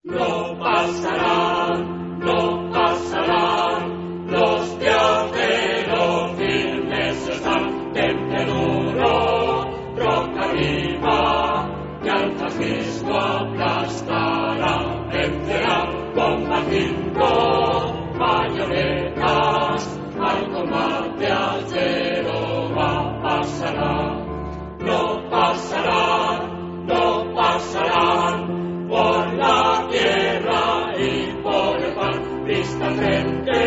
No pasarán, no pasarán, los viajeros firmes están, temple duro, roca arriba, y al fascismo aplastará, vencerá, combatiendo bayonetas, al combate al cero va, pasará. No pasarán, no pasarán, por la tierra y por el pan, vista frente